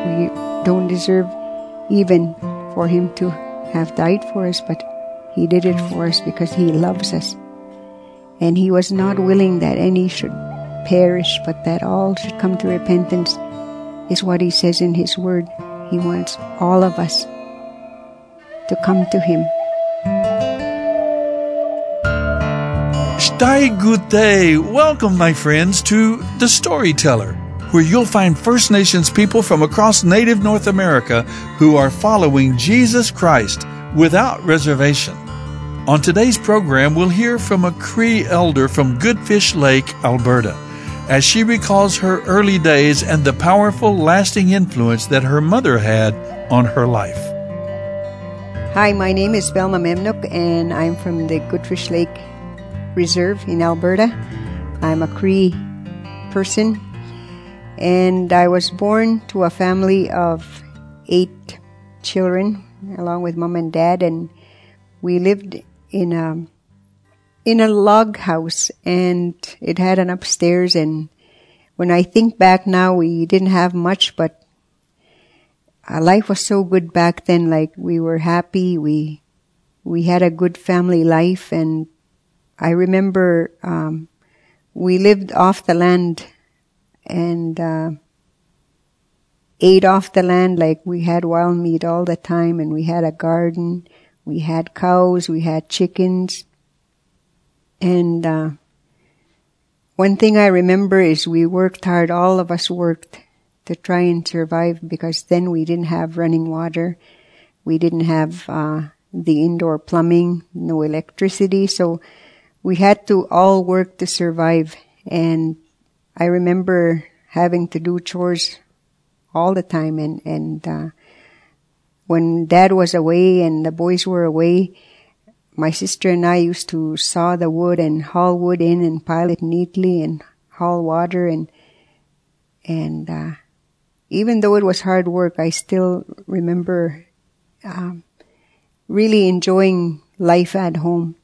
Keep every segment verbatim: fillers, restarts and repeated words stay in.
We don't deserve even for Him to have died for us, but He did it for us because He loves us. And He was not willing that any should perish, but that all should come to repentance, is what He says in His Word. He wants all of us to come to Him. Stai Gute. Welcome, my friends, to The Storyteller, where you'll find First Nations people from across native North America who are following Jesus Christ without reservation. On today's program, we'll hear from a Cree elder from Goodfish Lake, Alberta, as she recalls her early days and the powerful, lasting influence that her mother had on her life. Hi, my name is Velma Memnook, and I'm from the Goodfish Lake Reserve in Alberta. I'm a Cree person, and I was born to a family of eight children, along with mom and dad, and we lived in a in a log house, and it had an upstairs. And when I think back now, we didn't have much, but our life was so good back then. Like, we were happy. We we had a good family life, and I remember um, we lived off the land and uh, ate off the land. Like, we had wild meat all the time, and we had a garden. We had cows. We had chickens. And uh, one thing I remember is we worked hard. All of us worked to try and survive, because then we didn't have running water. We didn't have uh, the indoor plumbing, no electricity. So we had to all work to survive. And I remember having to do chores all the time. And, and uh, when Dad was away and the boys were away, my sister and I used to saw the wood and haul wood in and pile it neatly and haul water. And and uh, even though it was hard work, I still remember um, really enjoying life at home.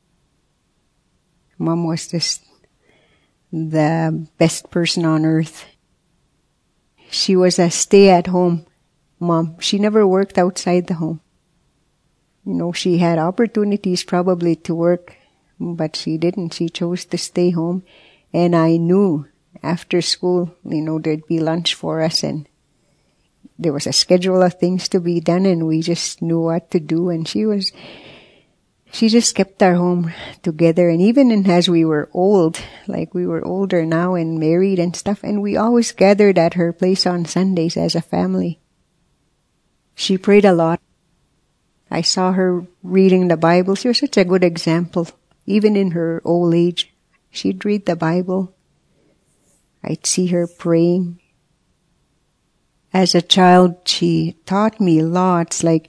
Mom was just the best person on earth. She was a stay-at-home mom. She never worked outside the home. You know, she had opportunities probably to work, but she didn't. She chose to stay home. And I knew after school, you know, there'd be lunch for us, and there was a schedule of things to be done, and we just knew what to do. And she was, she just kept our home together. And even in, as we were old, like we were older now and married and stuff, and we always gathered at her place on Sundays as a family. She prayed a lot. I saw her reading the Bible. She was such a good example. Even in her old age, she'd read the Bible. I'd see her praying. As a child, she taught me lots, like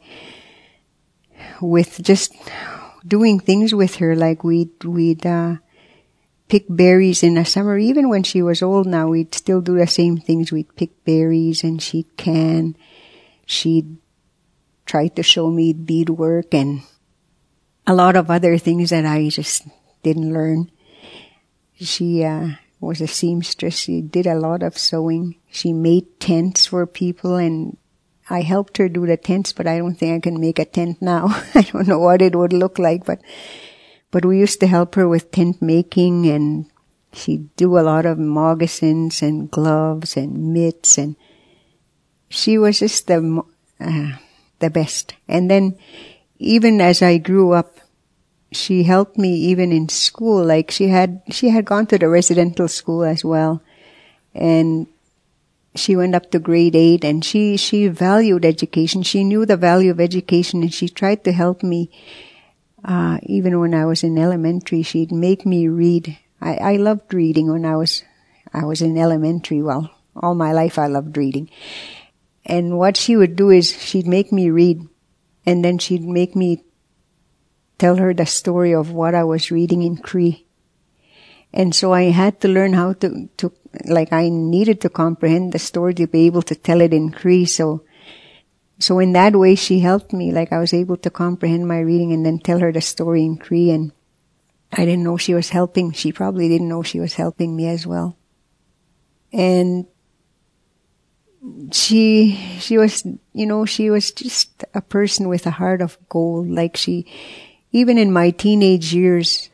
with just doing things with her. Like we'd, we'd, uh, pick berries in the summer. Even when she was old now, we'd still do the same things. We'd pick berries, and she'd can. She'd tried to show me beadwork and a lot of other things that I just didn't learn. She uh, was a seamstress. She did a lot of sewing. She made tents for people, and I helped her do the tents, but I don't think I can make a tent now. I don't know what it would look like, but but we used to help her with tent making, and she'd do a lot of moccasins and gloves and mitts, and she was just the uh, the best. And then even as I grew up, she helped me even in school. Like she had, she had gone to the residential school as well. And she went up to grade eight, and she, she valued education. She knew the value of education, and she tried to help me. Uh, even when I was in elementary, she'd make me read. I, I loved reading when I was, I was in elementary. Well, all my life I loved reading. And what she would do is she'd make me read, and then she'd make me tell her the story of what I was reading in Cree. And so I had to learn how to, to, like I needed to comprehend the story to be able to tell it in Cree. So, so in that way she helped me. Like I was able to comprehend my reading and then tell her the story in Cree. And I didn't know she was helping. She probably didn't know she was helping me as well. And she, she was, you know, she was just a person with a heart of gold. Like she, even in my teenage years,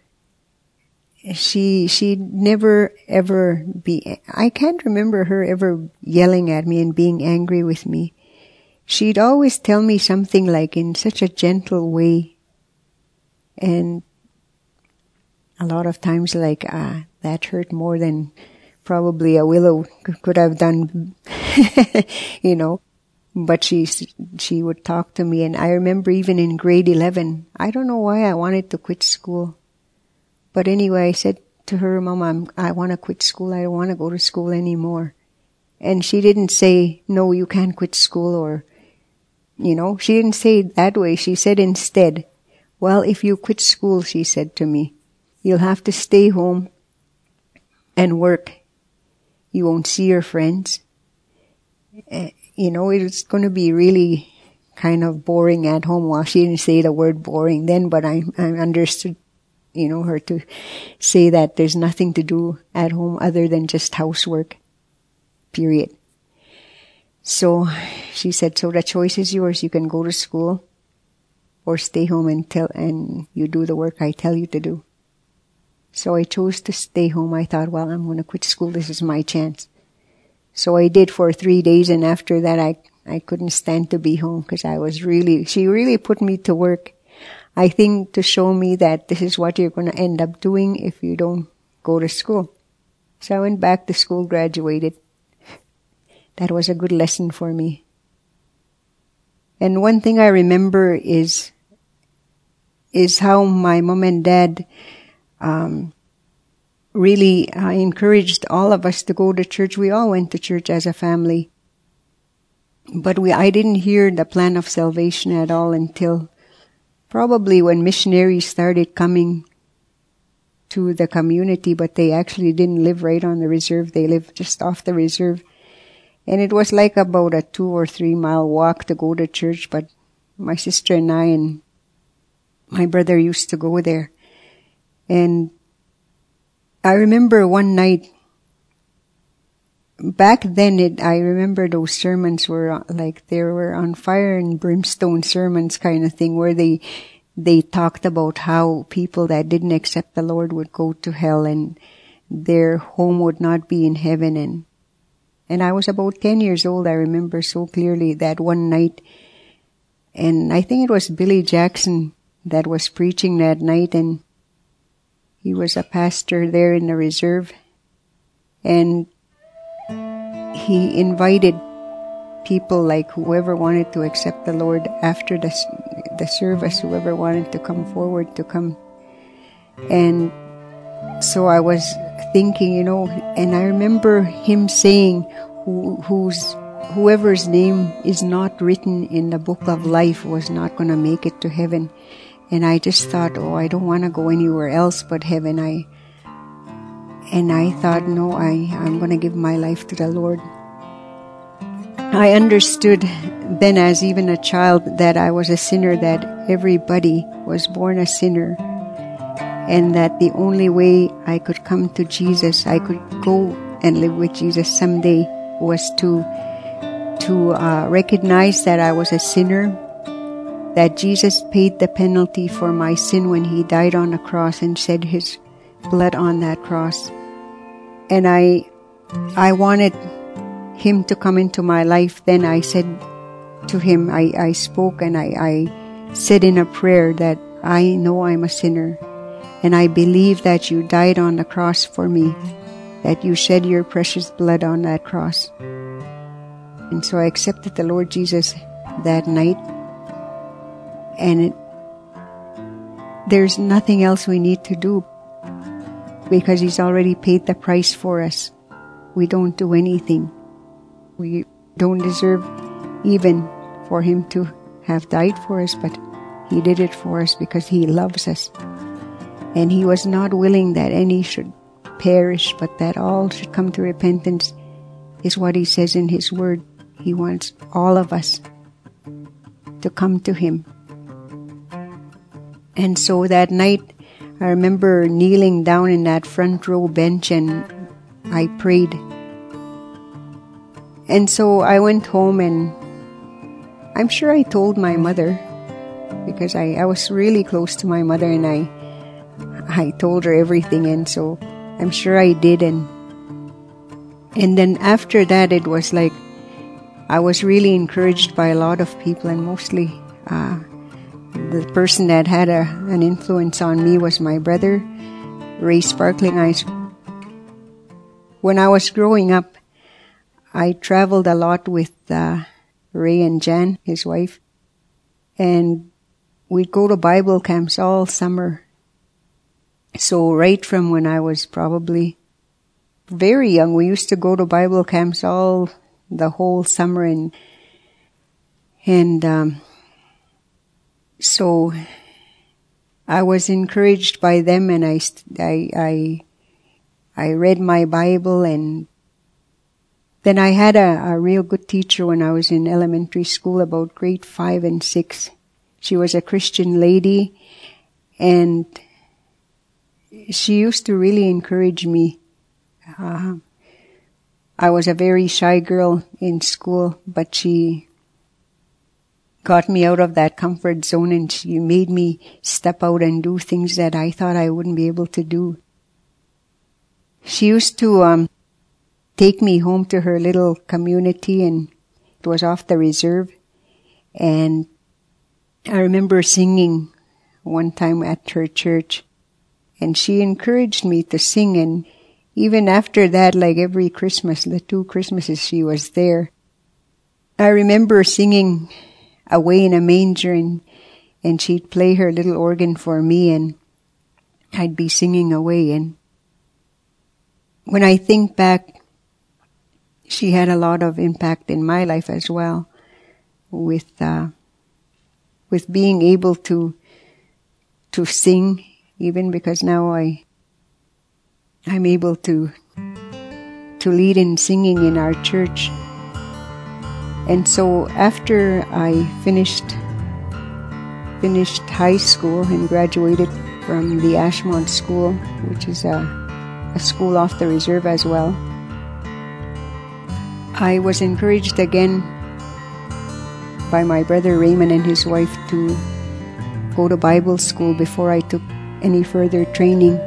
she, she'd never ever be, I can't remember her ever yelling at me and being angry with me. She'd always tell me something like in such a gentle way. And a lot of times like, ah, that hurt more than probably a willow could have done, you know. But she, she would talk to me. And I remember even in grade eleven, I don't know why I wanted to quit school. But anyway, I said to her, Mama, I'm, I want to quit school. I don't want to go to school anymore. And she didn't say, no, you can't quit school, or, you know, she didn't say it that way. She said instead, well, if you quit school, she said to me, you'll have to stay home and work. You won't see your friends. Uh, you know, it's going to be really kind of boring at home. Well, she didn't say the word boring then, but I, I understood, you know, her to say that there's nothing to do at home other than just housework, period. So she said, so the choice is yours. You can go to school or stay home and tell, and you do the work I tell you to do. So I chose to stay home. I thought, well, I'm going to quit school. This is my chance. So I did for three days, and after that I, I couldn't stand to be home because I was really, she really put me to work. I think to show me that this is what you're going to end up doing if you don't go to school. So I went back to school, graduated. That was a good lesson for me. And one thing I remember is, is how my mom and dad Um, really uh, encouraged all of us to go to church. We all went to church as a family. But we, I didn't hear the plan of salvation at all until probably when missionaries started coming to the community, but they actually didn't live right on the reserve. They lived just off the reserve. And it was like about a two or three mile walk to go to church, but my sister and I and my brother used to go there. And I remember one night, back then it, I remember those sermons were like, they were on fire and brimstone sermons kind of thing, where they, they talked about how people that didn't accept the Lord would go to hell and their home would not be in heaven. And, and I was about ten years old. I remember so clearly that one night. And I think it was Billy Jackson that was preaching that night, and he was a pastor there in the reserve, and he invited people like whoever wanted to accept the Lord after the, the service, whoever wanted to come forward to come. And so I was thinking, you know, and I remember him saying, who, who's, whoever's name is not written in the book of life was not going to make it to heaven. And I just thought, oh, I don't want to go anywhere else but heaven. I, and I thought, no, I, I'm going to give my life to the Lord. I understood then as even a child that I was a sinner, that everybody was born a sinner, and that the only way I could come to Jesus, I could go and live with Jesus someday, was to, to uh, recognize that I was a sinner, that Jesus paid the penalty for my sin when he died on the cross and shed his blood on that cross. And I, I wanted him to come into my life. Then I said to him, I, I spoke and I, I said in a prayer that I know I'm a sinner, and I believe that you died on the cross for me, that you shed your precious blood on that cross. And so I accepted the Lord Jesus that night. And it, there's nothing else we need to do, because he's already paid the price for us. We don't do anything. We don't deserve even for him to have died for us, but he did it for us because he loves us. And he was not willing that any should perish, but that all should come to repentance, is what he says in his word. He wants all of us to come to him. And so that night, I remember kneeling down in that front row bench and I prayed. And so I went home, and I'm sure I told my mother, because I, I was really close to my mother, and I I told her everything, and so I'm sure I did. And and then after that, it was like I was really encouraged by a lot of people, and mostly uh, the person that had a, an influence on me was my brother, Ray Sparkling Eyes. When I was growing up, I traveled a lot with uh, Ray and Jan, his wife, and we'd go to Bible camps all summer. So right from when I was probably very young, we used to go to Bible camps all the whole summer, and and um, so I was encouraged by them, and I I I, I read my Bible, and then I had a, a real good teacher when I was in elementary school, about grade five and six. She was a Christian lady, and she used to really encourage me. Uh, I was a very shy girl in school, but she got me out of that comfort zone, and she made me step out and do things that I thought I wouldn't be able to do. She used to um, take me home to her little community, and it was off the reserve. And I remember singing one time at her church, and she encouraged me to sing. And even after that, like every Christmas, the two Christmases she was there, I remember singing Away in a Manger, and, and she'd play her little organ for me, and I'd be singing away. And when I think back, she had a lot of impact in my life as well, with uh, with being able to to sing, even because now I I'm able to to lead in singing in our church. And so after I finished finished high school and graduated from the Ashmont School, which is a, a school off the reserve as well, I was encouraged again by my brother Raymond and his wife to go to Bible school before I took any further training.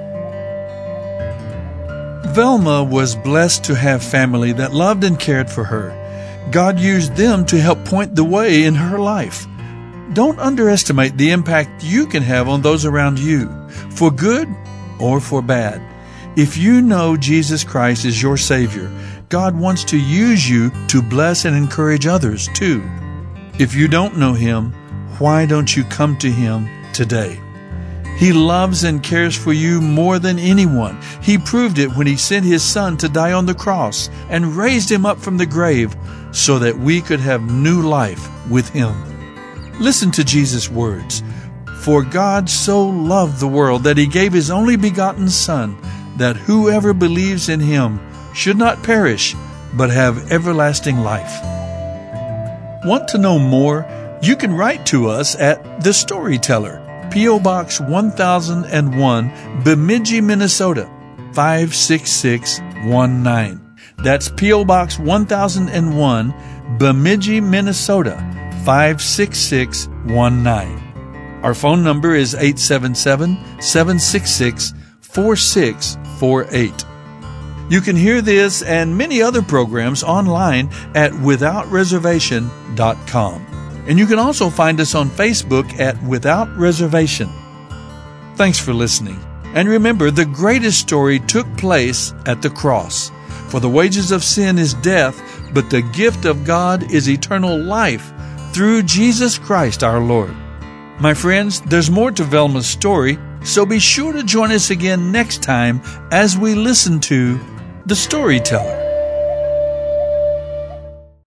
Velma was blessed to have family that loved and cared for her. God used them to help point the way in her life. Don't underestimate the impact you can have on those around you, for good or for bad. If you know Jesus Christ is your Savior, God wants to use you to bless and encourage others too. If you don't know Him, why don't you come to Him today? He loves and cares for you more than anyone. He proved it when He sent His Son to die on the cross and raised Him up from the grave so that we could have new life with Him. Listen to Jesus' words. For God so loved the world that He gave His only begotten Son, that whoever believes in Him should not perish, but have everlasting life. Want to know more? You can write to us at The Storyteller, P O. Box one thousand one, Bemidji, Minnesota, five six six one nine. That's P O. Box one thousand one, Bemidji, Minnesota, five six six one nine. Our phone number is eight seven seven, seven six six, four six four eight. You can hear this and many other programs online at without reservation dot com. And you can also find us on Facebook at Without Reservation. Thanks for listening. And remember, the greatest story took place at the cross. For the wages of sin is death, but the gift of God is eternal life through Jesus Christ our Lord. My friends, there's more to Velma's story, so be sure to join us again next time as we listen to The Storyteller.